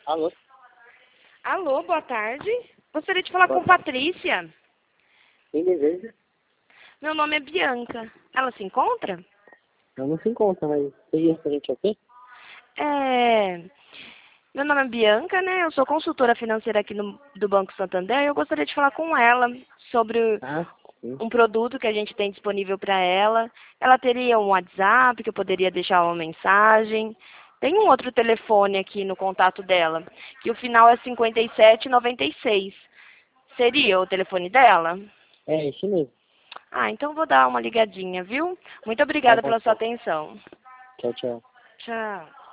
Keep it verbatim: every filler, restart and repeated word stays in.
Alô? Alô, boa tarde. Gostaria de falar Boa com tarde. Patrícia. Quem deseja? Meu nome é Bianca. Ela se encontra? Ela não se encontra, mas seria referente ao quê? É... Meu nome é Bianca, né? Eu sou consultora financeira aqui no, do Banco Santander e eu gostaria de falar com ela sobre Ah, sim. um produto que a gente tem disponível para ela. Ela teria um WhatsApp que eu poderia deixar uma mensagem. Tem um outro telefone aqui no contato dela, que o final é cinquenta e sete noventa e seis. Seria o telefone dela? É, isso mesmo. Ah, então vou dar uma ligadinha, viu? Muito Tá obrigada bom, pela sua então. atenção. Tchau, tchau. Tchau.